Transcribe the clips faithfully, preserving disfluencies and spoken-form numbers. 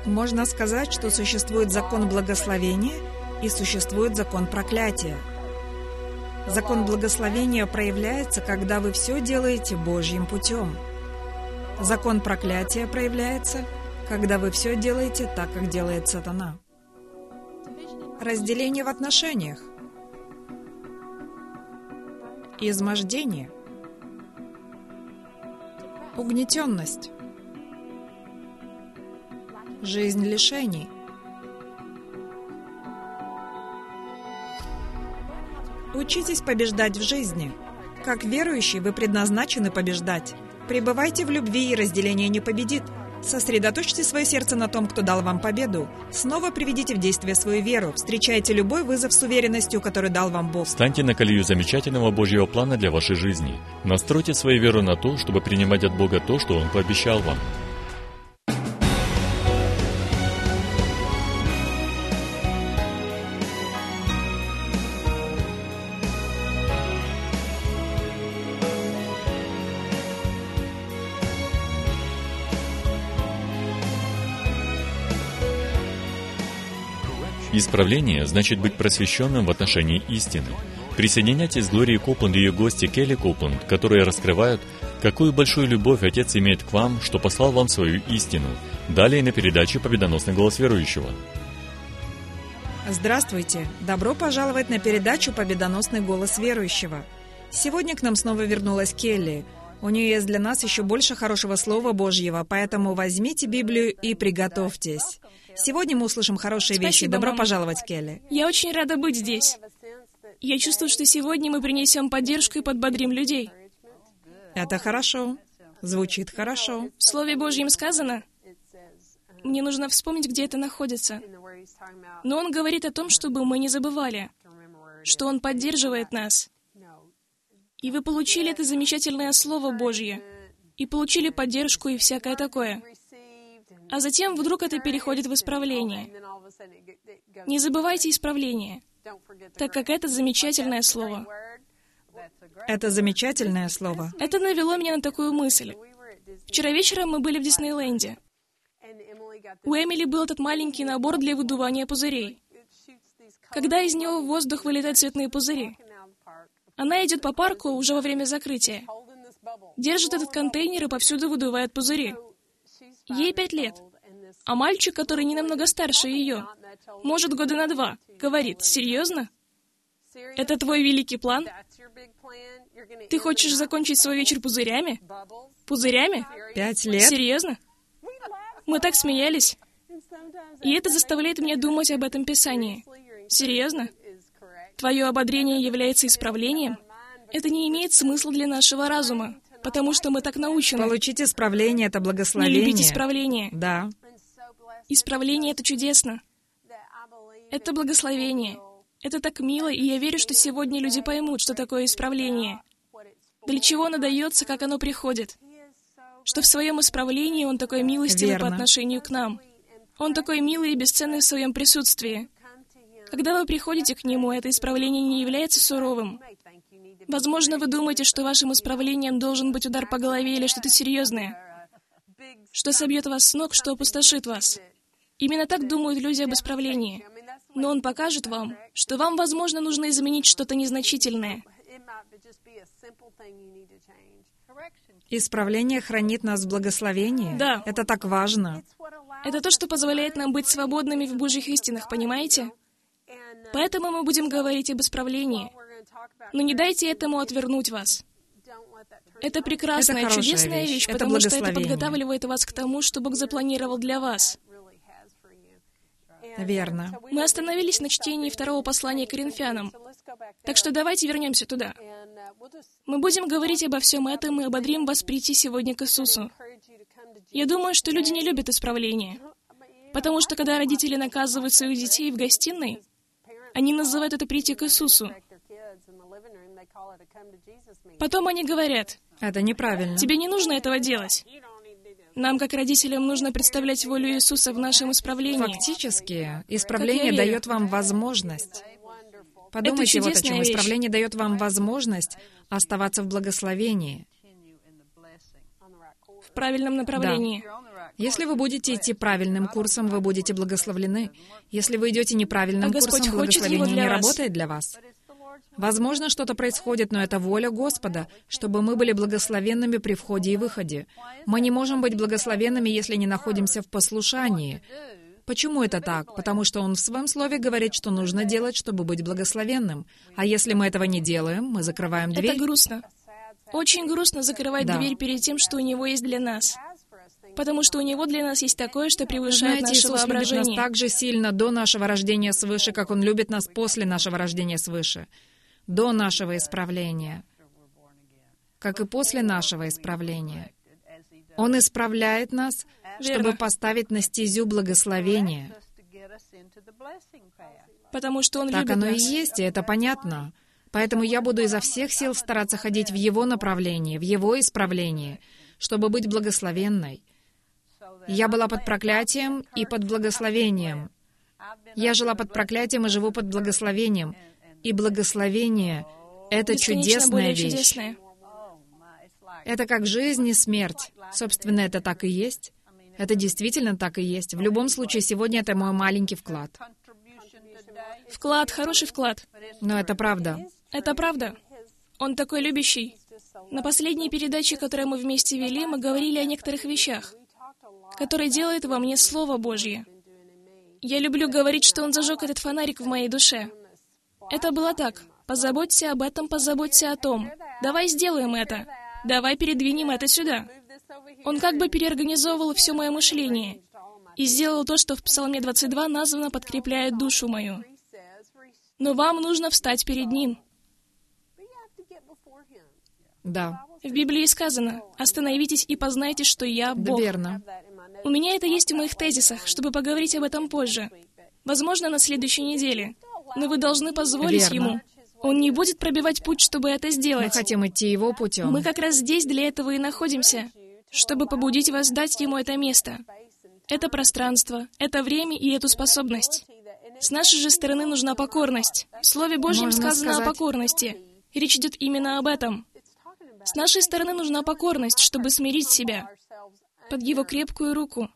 Можно сказать, что существует закон благословения и существует закон проклятия. Закон благословения проявляется, когда вы все делаете Божьим путем. Закон проклятия проявляется, когда вы все делаете так, как делает сатана. Разделение в отношениях. Измождение. Угнетенность. Жизнь лишений. Учитесь побеждать в жизни. Как верующий, вы предназначены побеждать. Пребывайте в любви, и разделение не победит. Сосредоточьте свое сердце на том, кто дал вам победу. Снова приведите в действие свою веру. Встречайте любой вызов с уверенностью, который дал вам Бог. Встаньте на колею замечательного Божьего плана для вашей жизни. Настройте свою веру на то, чтобы принимать от Бога то, что Он пообещал вам. Исправление значит быть просвещенным в отношении истины. Присоединяйтесь к Глории Копланд и ее гости Келли Копланд, которые раскрывают, какую большую любовь Отец имеет к вам, что послал вам свою истину. Далее на передаче «Победоносный голос верующего». Здравствуйте! Добро пожаловать на передачу «Победоносный голос верующего». Сегодня к нам снова вернулась Келли. У нее есть для нас еще больше хорошего Слова Божьего, поэтому возьмите Библию и приготовьтесь. Сегодня мы услышим хорошие Спасибо, вещи. Добро мама. пожаловать, Келли. Я очень рада быть здесь. Я чувствую, что сегодня мы принесем поддержку и подбодрим людей. Это хорошо. Звучит хорошо. В Слове Божьем сказано, мне нужно вспомнить, где это находится. Но Он говорит о том, чтобы мы не забывали, что Он поддерживает нас. И вы получили это замечательное Слово Божье, и получили поддержку и всякое такое. А затем вдруг это переходит в исправление. Не забывайте исправление, так как это замечательное слово. Это замечательное слово. Это навело меня на такую мысль. Вчера вечером мы были в Диснейленде. У Эмили был этот маленький набор для выдувания пузырей. Когда из него в воздух вылетают цветные пузыри. Она идет по парку уже во время закрытия. Держит этот контейнер и повсюду выдувает пузыри. Ей пять лет. А мальчик, который не намного старше ее, может, года на два, говорит, «Серьезно? Это твой великий план? Ты хочешь закончить свой вечер пузырями? Пузырями? Пять лет? Серьезно?» Мы так смеялись. И это заставляет меня думать об этом Писании. Серьезно? Твое ободрение является исправлением? Это не имеет смысла для нашего разума, потому что мы так научены. Получить исправление — это благословение. Не любить исправление. Да. Исправление — это чудесно. Это благословение. Это так мило, и я верю, что сегодня люди поймут, что такое исправление. Для чего оно дается, как оно приходит. Что в своем исправлении Он такой милостивый Верно. по отношению к нам. Он такой милый и бесценный в своем присутствии. Когда вы приходите к Нему, это исправление не является суровым. Возможно, вы думаете, что вашим исправлением должен быть удар по голове или что-то серьезное, что собьет вас с ног, что опустошит вас. Именно так думают люди об исправлении. Но Он покажет вам, что вам, возможно, нужно изменить что-то незначительное. Исправление хранит нас в благословении. Да. Это так важно. Это то, что позволяет нам быть свободными в Божьих истинах, понимаете? Поэтому мы будем говорить об исправлении. Но не дайте этому отвернуть вас. Это прекрасная, Это хорошая чудесная вещь. вещь, Это потому что это благословение. подготавливает вас к тому, что Бог запланировал для вас. Верно. Мы остановились на чтении второго послания к Коринфянам. Так что давайте вернемся туда. Мы будем говорить обо всем этом и ободрим вас прийти сегодня к Иисусу. Я думаю, что люди не любят исправления. Потому что когда родители наказывают своих детей в гостиной, они называют это прийти к Иисусу. Потом они говорят, Это неправильно. тебе не нужно этого делать. Нам, как родителям, нужно представлять волю Иисуса в нашем исправлении. Фактически, исправление верю. дает вам возможность. Подумайте вот о чудесная чем. вещь. Исправление дает вам возможность оставаться в благословении. В правильном направлении. Если вы будете идти правильным курсом, вы будете благословлены. Если вы идете неправильным А Господь курсом, хочет его благословение для не вас. работает для вас. Возможно, что-то происходит, но это воля Господа, чтобы мы были благословенными при входе и выходе. Мы не можем быть благословенными, если не находимся в послушании. Почему это так? Потому что Он в Своем Слове говорит, что нужно делать, чтобы быть благословенным. А если мы этого не делаем, мы закрываем дверь. Это грустно. Очень грустно закрывать Да. дверь перед тем, что у Него есть для нас. Потому что у Него для нас есть такое, что превышает Знаете, наше Иисус любит нас воображение. так же сильно до нашего рождения свыше, как Он любит нас после нашего рождения свыше. До нашего исправления. Как и после нашего исправления. Он исправляет нас, чтобы Верно. поставить на стезю благословения. Потому что Он Так любит оно и нас. есть, и это понятно. Поэтому я буду изо всех сил стараться ходить в Его направлении, в Его исправлении, чтобы быть благословенной. Я была под проклятием и под благословением. Я жила под проклятием и живу под благословением. И благословение — это Бесконечно чудесная более вещь. чудесное. Это как жизнь и смерть. Собственно, это так и есть. Это действительно так и есть. В любом случае, сегодня это мой маленький вклад. Вклад, хороший вклад. Но это правда. Это правда. Он такой любящий. На последней передаче, которую мы вместе вели, мы говорили о некоторых вещах, которые делает во мне Слово Божье. Я люблю говорить, что Он зажег этот фонарик в моей душе. Это было так. Позаботься об этом, позаботься о том. Давай сделаем это. Давай передвинем это сюда. Он как бы переорганизовывал все мое мышление и сделал то, что в Псалме двадцать два названо «подкрепляет душу мою». Но вам нужно встать перед Ним. Да. В Библии сказано: «Остановитесь и познайте, что Я Да, Бог». верно. У меня это есть в моих тезисах, чтобы поговорить об этом позже. Возможно, на следующей неделе. Но вы должны позволить Верно. Ему. Он не будет пробивать путь, чтобы это Мы сделать. хотим идти Его путем. Мы как раз здесь для этого и находимся, чтобы побудить вас дать Ему это место, это пространство, это время и эту способность. С нашей же стороны нужна покорность. В Слове Божьем Можно сказано сказать- о покорности. И речь идет именно об этом. С нашей стороны нужна покорность, чтобы смирить себя под Его крепкую руку.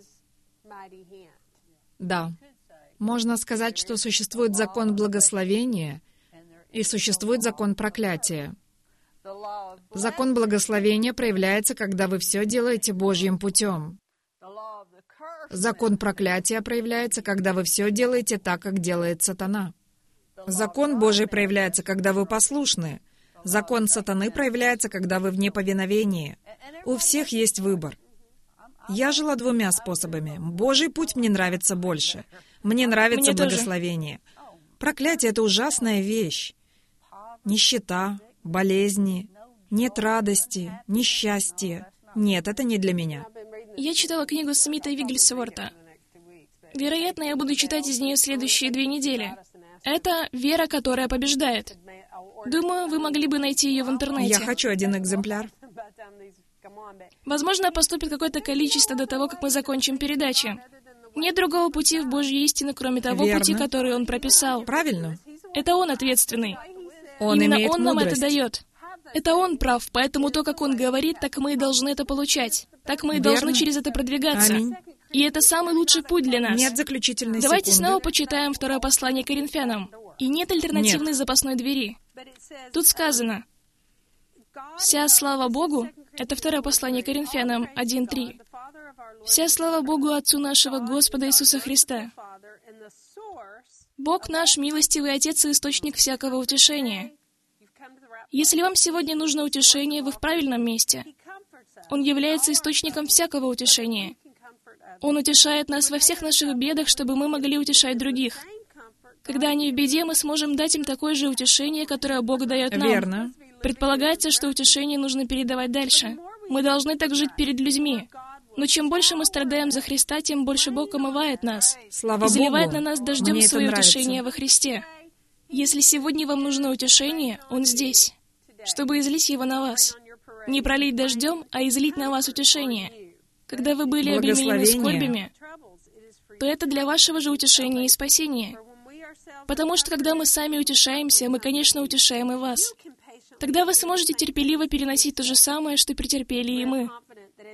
Да. Можно сказать, что существует закон благословения и существует закон проклятия. Закон благословения проявляется, когда вы все делаете Божьим путем. Закон проклятия проявляется, когда вы все делаете так, как делает сатана. Закон Божий проявляется, когда вы послушны. Закон сатаны проявляется, когда вы в неповиновении. У всех есть выбор. Я жила двумя способами. Божий путь мне нравится больше. Мне нравится Мне тоже. благословение. Проклятие — это ужасная вещь. Нищета, болезни, нет радости, несчастья. Нет, это не для меня. Я читала книгу Смита Виггельсворта. Вероятно, я буду читать из нее следующие две недели. Это «Вера, которая побеждает». Думаю, вы могли бы найти ее в интернете. Я хочу один экземпляр. Возможно, поступит какое-то количество до того, как мы закончим передачи. Нет другого пути в Божью истину, кроме того Верно. пути, который Он прописал. Правильно? Это Он ответственный. Он Именно имеет Он нам мудрость. это дает. Это Он прав, поэтому то, как Он говорит, так мы и должны это получать. Так мы и Верно. должны через это продвигаться. Аминь. И это самый лучший путь для нас. Нет заключительной Давайте секунды. снова почитаем второе послание к Коринфянам. И нет альтернативной запасной двери. Тут сказано: «Вся слава Богу», это второе послание к Коринфянам один три. «Вся слава Богу Отцу нашего Господа Иисуса Христа». Бог наш милостивый Отец и источник всякого утешения. Если вам сегодня нужно утешение, вы в правильном месте. Он является источником всякого утешения. Он утешает нас во всех наших бедах, чтобы мы могли утешать других. Когда они в беде, мы сможем дать им такое же утешение, которое Бог дает нам. Верно. Предполагается, что утешение нужно передавать дальше. Мы должны так жить перед людьми. Но чем больше мы страдаем за Христа, тем больше Бог омывает нас Слава и заливает Богу. на нас дождем Мне это свое нравится. утешение во Христе. Если сегодня вам нужно утешение, Он здесь, чтобы излить его на вас. Не пролить дождем, а излить на вас утешение. Когда вы были обременены Благословение. скорбями, то это для вашего же утешения и спасения. Потому что когда мы сами утешаемся, мы, конечно, утешаем и вас. Тогда вы сможете терпеливо переносить то же самое, что претерпели и мы.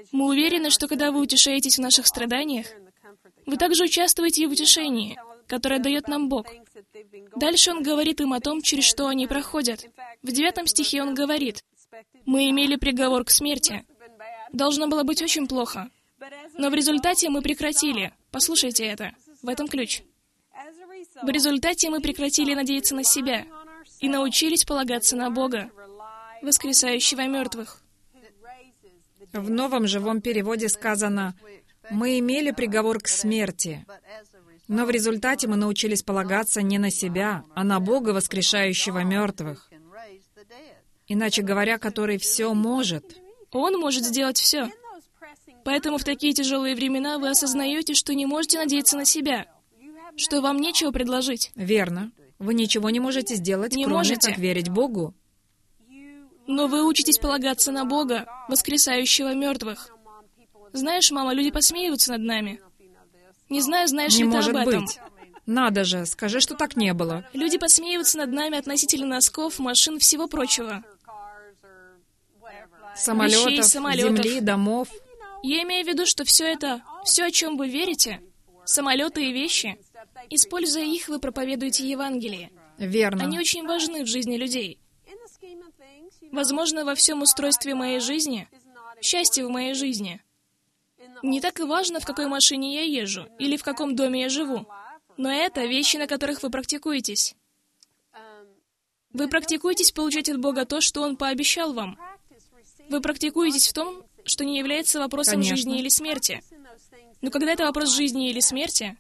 Мы уверены, что когда вы утешаетесь в наших страданиях, вы также участвуете и в утешении, которое дает нам Бог. Дальше Он говорит им о том, через что они проходят. В девятом стихе Он говорит: «Мы имели приговор к смерти». Должно было быть очень плохо. Но в результате мы прекратили. Послушайте это. В этом ключ. В результате мы прекратили надеяться на себя и научились полагаться на Бога, воскресающего мертвых. В новом живом переводе сказано: «Мы имели приговор к смерти, но в результате мы научились полагаться не на себя, а на Бога, воскрешающего мертвых». Иначе говоря, который все может. Он может сделать все. Поэтому в такие тяжелые времена вы осознаете, что не можете надеяться на себя, что вам нечего предложить. Верно. Вы ничего не можете сделать, Не кроме можете. как верить Богу. Но вы учитесь полагаться на Бога, воскресающего мертвых. Знаешь, мама, люди посмеиваются над нами. Не знаю, знаешь Не ли ты может об этом. быть. Надо же, скажи, что так не было. Люди посмеиваются над нами относительно носков, машин, всего прочего. Самолетов, Вещей, самолетов. земли, домов. Я имею в виду, что все это, все, о чем вы верите, самолеты и вещи, используя их, вы проповедуете Евангелие. Верно. Они очень важны в жизни людей. Возможно, во всем устройстве моей жизни, счастье в моей жизни, не так и важно, в какой машине я езжу или в каком доме я живу. Но это вещи, на которых вы практикуетесь. Вы практикуетесь получать от Бога то, что Он пообещал вам. Вы практикуетесь в том, что не является вопросом Конечно. жизни или смерти. Но когда это вопрос жизни или смерти,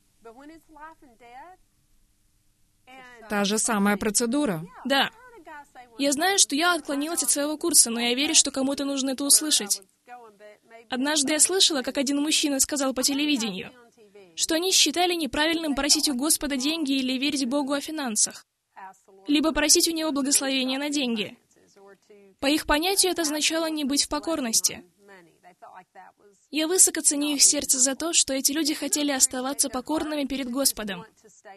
Та же самая процедура. да. Я знаю, что я отклонилась от своего курса, но я верю, что кому-то нужно это услышать. Однажды я слышала, как один мужчина сказал по телевидению, что они считали неправильным просить у Господа деньги или верить Богу о финансах, либо просить у Него благословения на деньги. По их понятию это означало не быть в покорности. Я высоко ценю их сердце за то, что эти люди хотели оставаться покорными перед Господом.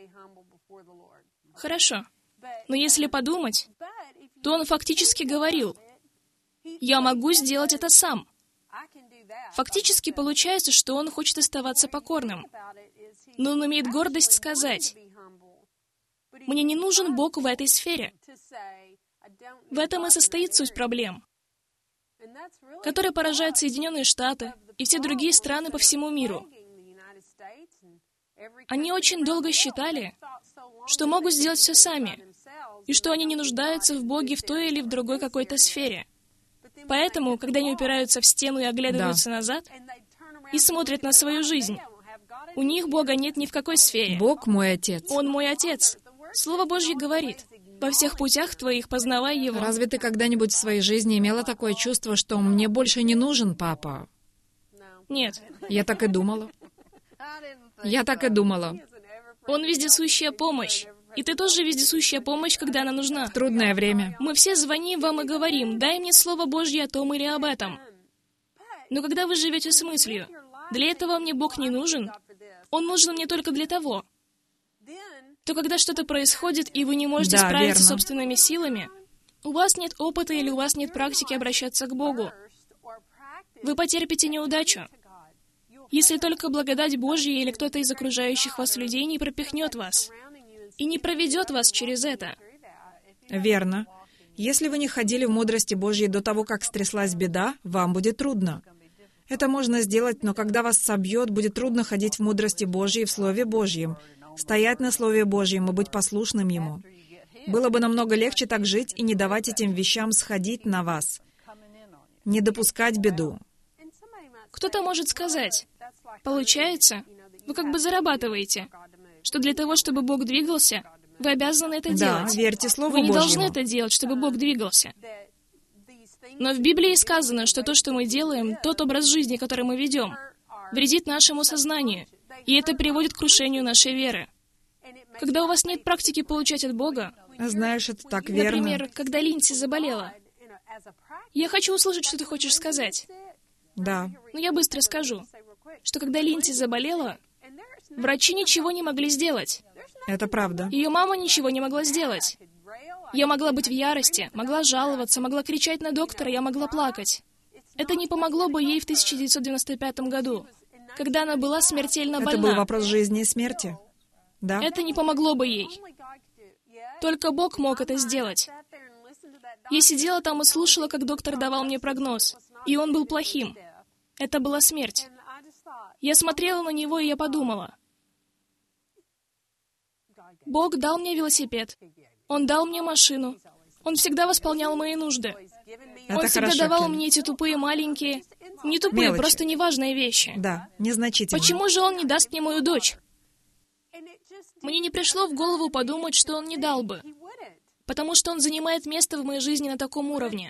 Хорошо. Но если подумать, то он фактически говорил: «Я могу сделать это сам». Фактически получается, что он хочет оставаться покорным. Но он имеет гордость сказать: «Мне не нужен Бог в этой сфере». В этом и состоит суть проблем, которые поражают Соединенные Штаты и все другие страны по всему миру. Они очень долго считали, что могут сделать все сами, и что они не нуждаются в Боге в той или в другой какой-то сфере. Поэтому, когда они упираются в стену и оглядываются назад, и смотрят на свою жизнь, у них Бога нет ни в какой сфере. Бог мой Отец. Он мой Отец. Слово Божье говорит: «Во всех путях твоих познавай Его». Разве ты когда-нибудь в своей жизни имела такое чувство, что мне больше не нужен папа? Нет. Я так и думала. Я так и думала. Он вездесущая помощь. И ты тоже вездесущая помощь, когда она нужна. Трудное время. Мы все звоним вам и говорим: «Дай мне Слово Божье о том или об этом». Но когда вы живете с мыслью: «Для этого мне Бог не нужен, Он нужен мне только для того», то когда что-то происходит, и вы не можете Да, справиться верно. собственными силами, у вас нет опыта или у вас нет практики обращаться к Богу, вы потерпите неудачу, если только благодать Божья или кто-то из окружающих вас людей не пропихнет вас и не проведет вас через это. Верно. Если вы не ходили в мудрости Божьей до того, как стряслась беда, вам будет трудно. Это можно сделать, но когда вас собьет, будет трудно ходить в мудрости Божьей и в Слове Божьем, стоять на Слове Божьем и быть послушным Ему. Было бы намного легче так жить и не давать этим вещам сходить на вас, не допускать беду. Кто-то может сказать: «Получается, вы как бы зарабатываете, что для того, чтобы Бог двигался, вы обязаны это Да, делать. верьте Слову Вы не Божьему. должны это делать, чтобы Бог двигался». Но в Библии сказано, что то, что мы делаем, тот образ жизни, который мы ведем, вредит нашему сознанию, и это приводит к крушению нашей веры. Когда у вас нет практики получать от Бога, Знаешь, это так верно. например, когда Линдси заболела, я хочу услышать, что ты хочешь сказать. Да. Но я быстро скажу, что когда Линдси заболела, врачи ничего не могли сделать. Это правда. Ее мама ничего не могла сделать. Я могла быть в ярости, могла жаловаться, могла кричать на доктора, я могла плакать. Это не помогло бы ей в тысяча девятьсот девяносто пятом году, когда она была смертельно больна. Это был вопрос жизни и смерти. Да. Это не помогло бы ей. Только Бог мог это сделать. Я сидела там и слушала, как доктор давал мне прогноз, и он был плохим. Это была смерть. Я смотрела на него, и я подумала: Бог дал мне велосипед. Он дал мне машину. Он всегда восполнял мои нужды. Это Он всегда хорошо, давал Ким. мне эти тупые маленькие, не тупые, Мелочи. просто неважные вещи. Да, незначительно. Почему же Он не даст мне мою дочь? Мне не пришло в голову подумать, что Он не дал бы, потому что Он занимает место в моей жизни на таком уровне.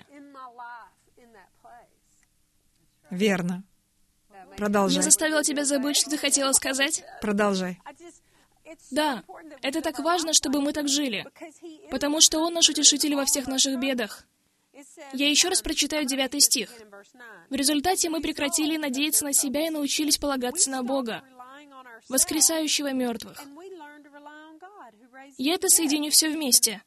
Верно. Я Продолжай. заставила тебя забыть, что ты хотела сказать? Продолжай. Да, это так важно, чтобы мы так жили, потому что Он наш утешитель во всех наших бедах. Я еще раз прочитаю девятый стих. В результате мы прекратили надеяться на себя и научились полагаться на Бога, воскресающего мертвых. Я это соединю все вместе.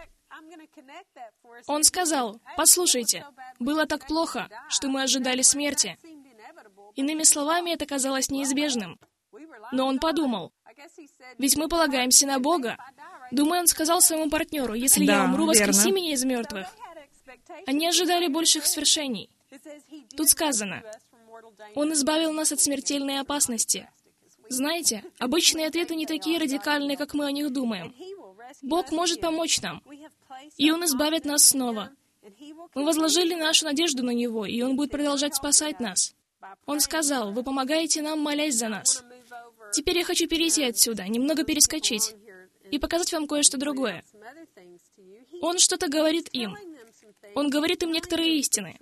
Он сказал: «Послушайте, было так плохо, что мы ожидали смерти». Иными словами, это казалось неизбежным. Но он подумал: «Ведь мы полагаемся на Бога». Думаю, он сказал своему партнеру: «Если я Да, умру, верно. воскреси меня из мертвых». Они ожидали больших свершений. Тут сказано: «Он избавил нас от смертельной опасности». Знаете, обычные ответы не такие радикальные, как мы о них думаем. Бог может помочь нам, и Он избавит нас снова. Мы возложили нашу надежду на Него, и Он будет продолжать спасать нас. Он сказал: «Вы помогаете нам, молясь за нас». Теперь я хочу перейти отсюда, немного перескочить, и показать вам кое-что другое. Он что-то говорит им. Он говорит им некоторые истины.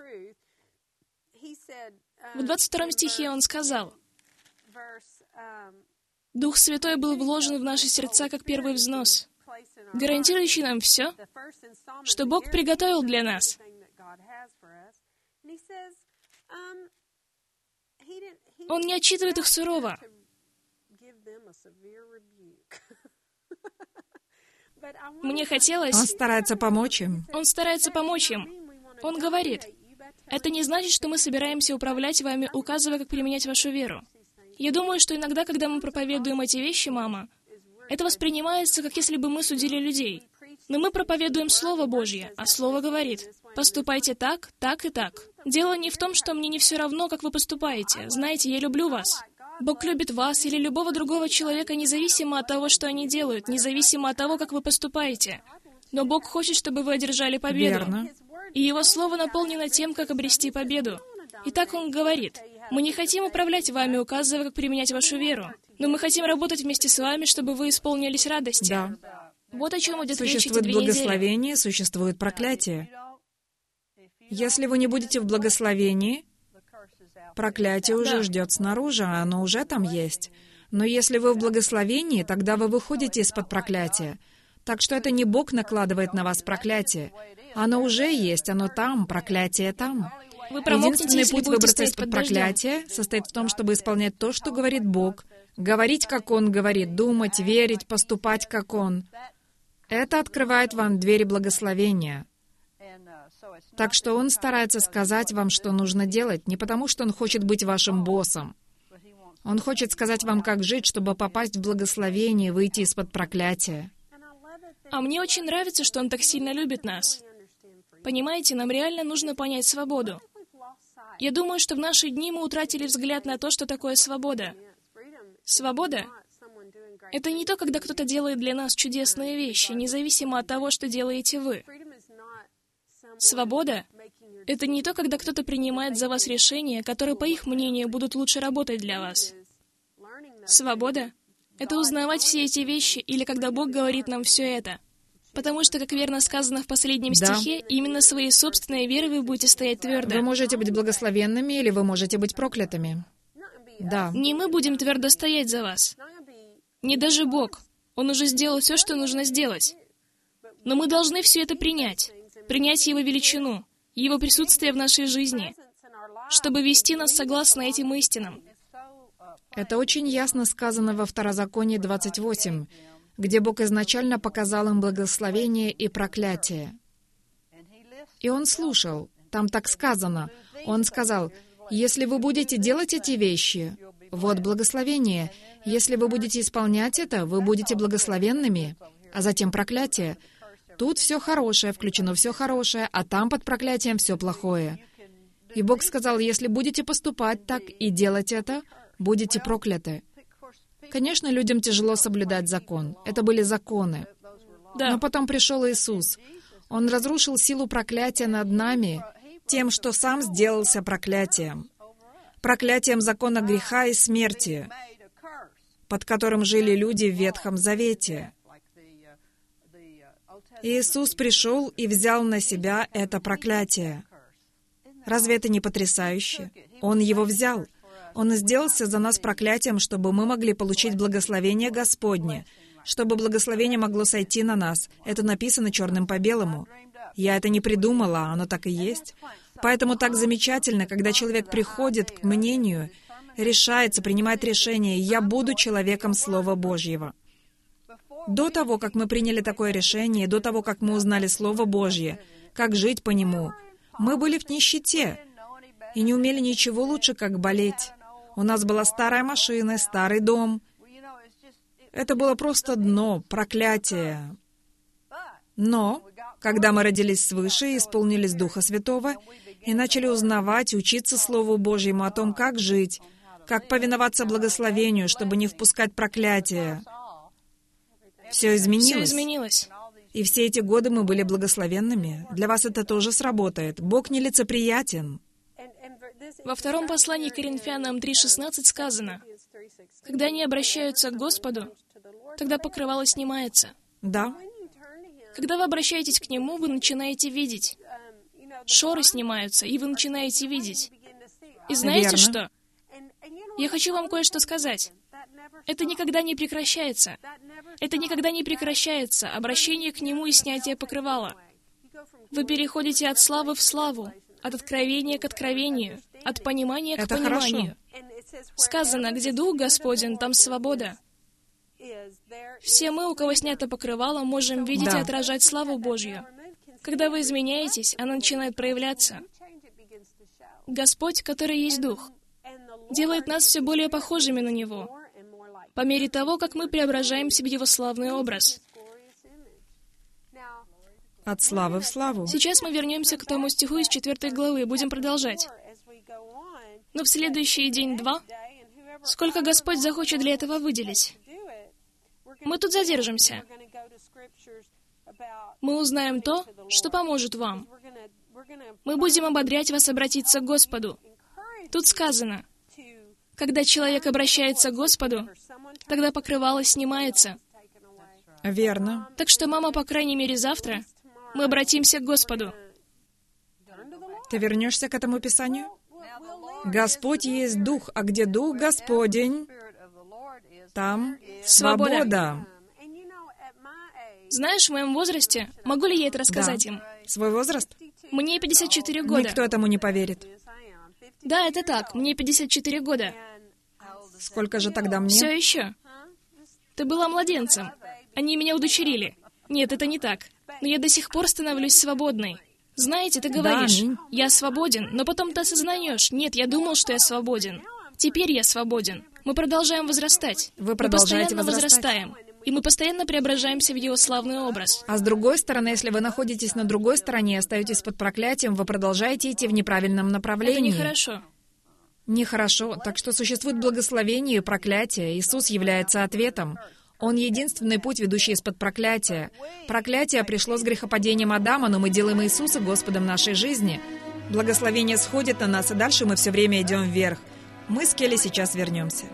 В двадцать втором стихе он сказал: «Дух Святой был вложен в наши сердца как первый взнос, гарантирующий нам все, что Бог приготовил для нас». Он не отчитывает их сурово. Мне хотелось... Он старается помочь им. Он старается помочь им. Он говорит: «Это не значит, что мы собираемся управлять вами, указывая, как применять вашу веру». Я думаю, что иногда, когда мы проповедуем эти вещи, мама, это воспринимается, как если бы мы судили людей. Но мы проповедуем Слово Божье, а Слово говорит: «Поступайте так, так и так». Дело не в том, что мне не все равно, как вы поступаете. Знаете, я люблю вас. Бог любит вас или любого другого человека независимо от того, что они делают, независимо от того, как вы поступаете. Но Бог хочет, чтобы вы одержали победу. Верно. И Его Слово наполнено тем, как обрести победу. И так Он говорит: «Мы не хотим управлять вами, указывая, как применять вашу веру, но мы хотим работать вместе с вами, чтобы вы исполнились радости». Да. Вот о чем идет речь эти Существует две недели. благословение, существует проклятие. Если вы не будете в благословении, проклятие уже Да. ждет снаружи, а оно уже там есть. Но если вы в благословении, тогда вы выходите из-под проклятия. Так что это не Бог накладывает на вас проклятие. Оно уже есть, оно там, проклятие там. Вы промокнете, Единственный если путь будете выбраться стоять из-под под дождем. проклятия состоит в том, чтобы исполнять то, что говорит Бог, говорить, как Он говорит, думать, верить, поступать, как Он. Это открывает вам двери благословения. Так что Он старается сказать вам, что нужно делать, не потому, что Он хочет быть вашим боссом. Он хочет сказать вам, как жить, чтобы попасть в благословение и выйти из-под проклятия. А мне очень нравится, что Он так сильно любит нас. Понимаете, нам реально нужно понять свободу. Я думаю, что в наши дни мы утратили взгляд на то, что такое свобода. Свобода — это не то, когда кто-то делает для нас чудесные вещи, независимо от того, что делаете вы. Свобода — это не то, когда кто-то принимает за вас решения, которые, по их мнению, будут лучше работать для вас. Свобода — это узнавать все эти вещи, или когда Бог говорит нам все это. Потому что, как верно сказано в последнем Да. стихе, именно своей собственной верой вы будете стоять твердо. Вы можете быть благословенными, или вы можете быть проклятыми. Да. Не мы будем твердо стоять за вас. Не даже Бог. Он уже сделал все, что нужно сделать. Но мы должны все это принять. Принять Его величину, Его присутствие в нашей жизни, чтобы вести нас согласно этим истинам. Это очень ясно сказано во Второзаконии двадцать восемь, где Бог изначально показал им благословение и проклятие. И Он слушал. Там так сказано. Он сказал, «Если вы будете делать эти вещи, вот благословение. Если вы будете исполнять это, вы будете благословенными». А затем проклятие. Тут все хорошее, включено все хорошее, а там под проклятием все плохое. И Бог сказал, если будете поступать так и делать это, будете прокляты. Конечно, людям тяжело соблюдать закон. Это были законы. Да. Но потом пришел Иисус. Он разрушил силу проклятия над нами тем, что сам сделался проклятием. Проклятием закона греха и смерти, под которым жили люди в Ветхом Завете. Иисус пришел и взял на себя это проклятие. Разве это не потрясающе? Он его взял. Он сделался за нас проклятием, чтобы мы могли получить благословение Господне, чтобы благословение могло сойти на нас. Это написано черным по белому. Я это не придумала, оно так и есть. Поэтому так замечательно, когда человек приходит к мнению, решается, принимает решение, «Я буду человеком Слова Божьего». До того, как мы приняли такое решение, до того, как мы узнали Слово Божье, как жить по нему, мы были в нищете и не умели ничего лучше, как болеть. У нас была старая машина, старый дом. Это было просто дно, проклятие. Но, когда мы родились свыше и исполнились Духа Святого, и начали узнавать, учиться Слову Божьему о том, как жить, как повиноваться благословению, чтобы не впускать проклятие, все изменилось. Все изменилось. И все эти годы мы были благословенными. Для вас это тоже сработает. Бог нелицеприятен. Во втором послании к Коринфянам три шестнадцать сказано, «Когда они обращаются к Господу, тогда покрывало снимается». Да. Когда вы обращаетесь к Нему, вы начинаете видеть. Шоры снимаются, и вы начинаете видеть. И знаете Верно. что? Я хочу вам кое-что сказать. Это никогда не прекращается. Это никогда не прекращается, обращение к Нему и снятие покрывала. Вы переходите от славы в славу, от откровения к откровению, от понимания к Это пониманию. Сказано, где Дух Господень, там свобода. Все мы, у кого снято покрывало, можем видеть Да. и отражать славу Божью. Когда вы изменяетесь, она начинает проявляться. Господь, который есть Дух, делает нас все более похожими на Него, по мере того, как мы преображаемся в Его славный образ. От славы в славу. Сейчас мы вернемся к тому стиху из четвертой главы и будем продолжать. Но в следующий день-два, сколько Господь захочет для этого выделить, мы тут задержимся. Мы узнаем то, что поможет вам. Мы будем ободрять вас обратиться к Господу. Тут сказано, когда человек обращается к Господу, тогда покрывало снимается. Верно. Так что, мама, по крайней мере, завтра мы обратимся к Господу. Ты вернешься к этому Писанию? Господь есть Дух, а где Дух Господень, там Свобода. свобода. Знаешь, в моем возрасте, могу ли я это рассказать Да. им? Свой возраст? Мне пятьдесят четыре года. Никто этому не поверит. Да, это так, мне пятьдесят четыре года. Сколько же тогда мне? Все еще. Ты была младенцем. Они меня удочерили. Нет, это не так. Но я до сих пор становлюсь свободной. Знаете, ты говоришь, аминь. я свободен, но потом ты осознаешь, нет, я думал, что я свободен. Теперь я свободен. Мы продолжаем возрастать. Вы Мы продолжаете постоянно возрастать. возрастаем. И мы постоянно преображаемся в Его славный образ. А с другой стороны, если вы находитесь на другой стороне и остаетесь под проклятием, вы продолжаете идти в неправильном Это направлении. нехорошо. Нехорошо. Так что существует благословение и проклятие. Иисус является ответом. Он единственный путь, ведущий из-под проклятия. Проклятие пришло с грехопадением Адама, но мы делаем Иисуса Господом нашей жизни. Благословение сходит на нас, и дальше мы все время идем вверх. Мы с Келли сейчас вернемся.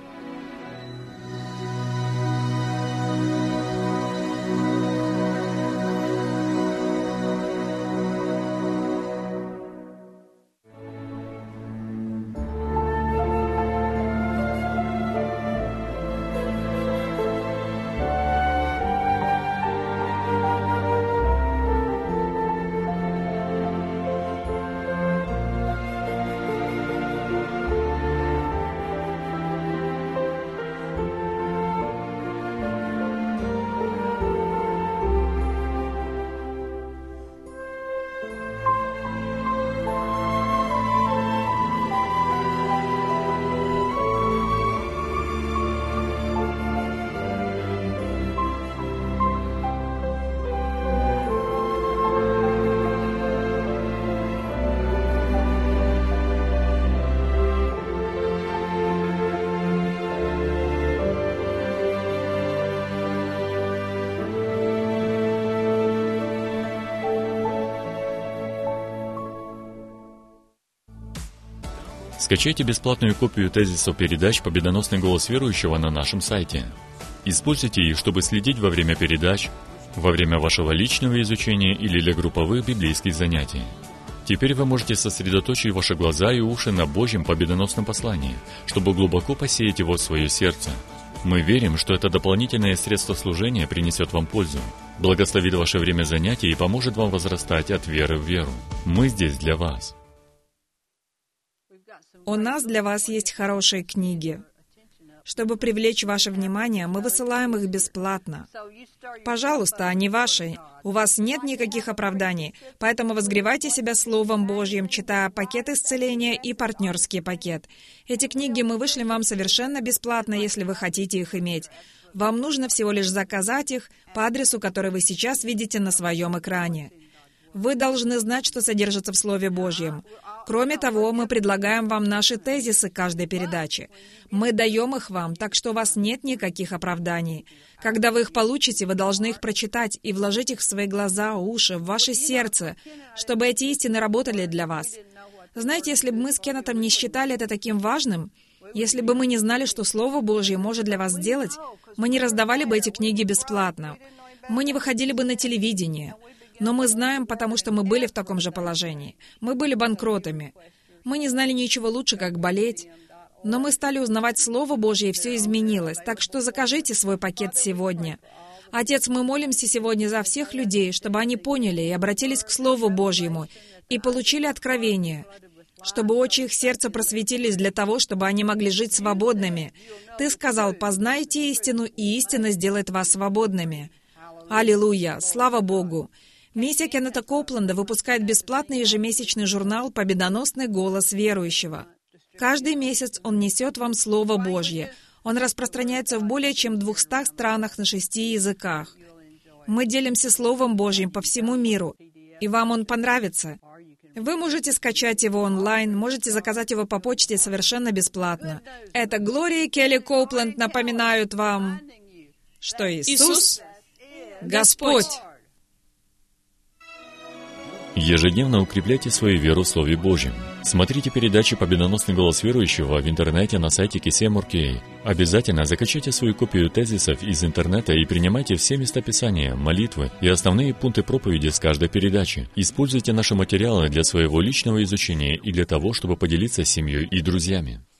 Скачайте бесплатную копию тезисов передач «Победоносный голос верующего» на нашем сайте. Используйте их, чтобы следить во время передач, во время вашего личного изучения или для групповых библейских занятий. Теперь вы можете сосредоточить ваши глаза и уши на Божьем победоносном послании, чтобы глубоко посеять его в свое сердце. Мы верим, что это дополнительное средство служения принесет вам пользу, благословит ваше время занятий и поможет вам возрастать от веры в веру. Мы здесь для вас. У нас для вас есть хорошие книги. Чтобы привлечь ваше внимание, мы высылаем их бесплатно. Пожалуйста, они ваши. У вас нет никаких оправданий, поэтому возгревайте себя Словом Божьим, читая пакет исцеления и партнерский пакет. Эти книги мы вышлем вам совершенно бесплатно, если вы хотите их иметь. Вам нужно всего лишь заказать их по адресу, который вы сейчас видите на своем экране. Вы должны знать, что содержится в Слове Божьем. Кроме того, мы предлагаем вам наши тезисы каждой передачи. Мы даем их вам, так что у вас нет никаких оправданий. Когда вы их получите, вы должны их прочитать и вложить их в свои глаза, уши, в ваше сердце, чтобы эти истины работали для вас. Знаете, если бы мы с Кеннетом не считали это таким важным, если бы мы не знали, что Слово Божье может для вас сделать, мы не раздавали бы эти книги бесплатно. Мы не выходили бы на телевидение. Но мы знаем, потому что мы были в таком же положении. Мы были банкротами. Мы не знали ничего лучше, как болеть. Но мы стали узнавать Слово Божье, и все изменилось. Так что закажите свой пакет сегодня. Отец, мы молимся сегодня за всех людей, чтобы они поняли и обратились к Слову Божьему, и получили откровение, чтобы очи их сердца просветились для того, чтобы они могли жить свободными. Ты сказал: «Познайте истину, и истина сделает вас свободными». Аллилуйя! Слава Богу! Миссия Кеннета Коупленда выпускает бесплатный ежемесячный журнал «Победоносный голос верующего». Каждый месяц он несет вам Слово Божье. Он распространяется в более чем двухстах странах на шести языках. Мы делимся Словом Божьим по всему миру, и вам он понравится. Вы можете скачать его онлайн, можете заказать его по почте совершенно бесплатно. Это Глория и Келли Коупленд напоминают вам, что Иисус, Иисус — Господь. Ежедневно укрепляйте свою веру в Слове Божьем. Смотрите передачи «Победоносный голос верующего» в интернете на сайте Кисем точка Орг. Обязательно закачайте свою копию тезисов из интернета и принимайте все места Писания, молитвы и основные пункты проповеди с каждой передачи. Используйте наши материалы для своего личного изучения и для того, чтобы поделиться с семьей и друзьями.